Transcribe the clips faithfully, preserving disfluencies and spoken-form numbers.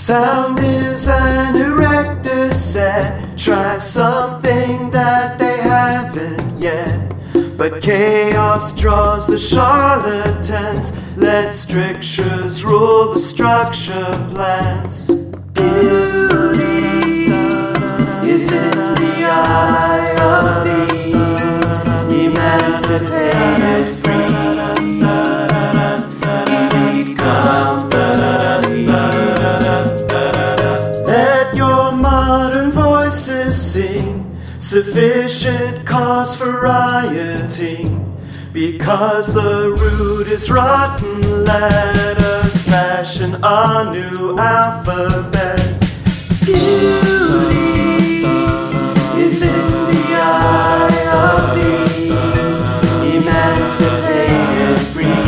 Sound is an erector set. Try something that they haven't yet. But chaos draws the charlatans. Let strictures rule the structure plans. Beauty is in the eye of the emancipated free. Elite company. Let your modern voices sing. Sufficient cause for rioting. Because the root is rotten, let us fashion a new alphabet. Beauty is in the eye of the emancipated free.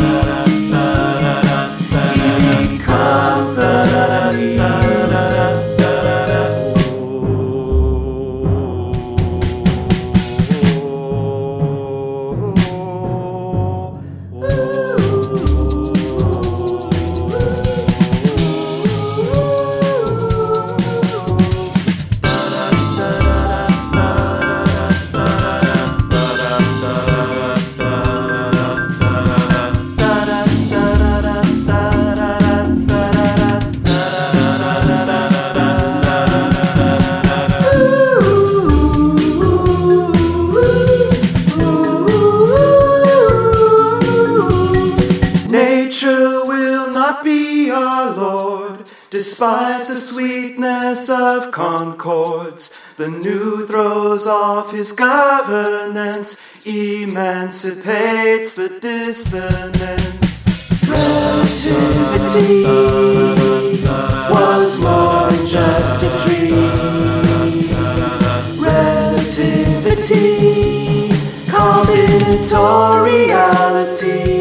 Elite company. Nature will not be our lord, despite the sweetness of concords. The new throws off his governance, emancipates the dissonance. Relativity was more than just a dream. Relativity, combinatoriality.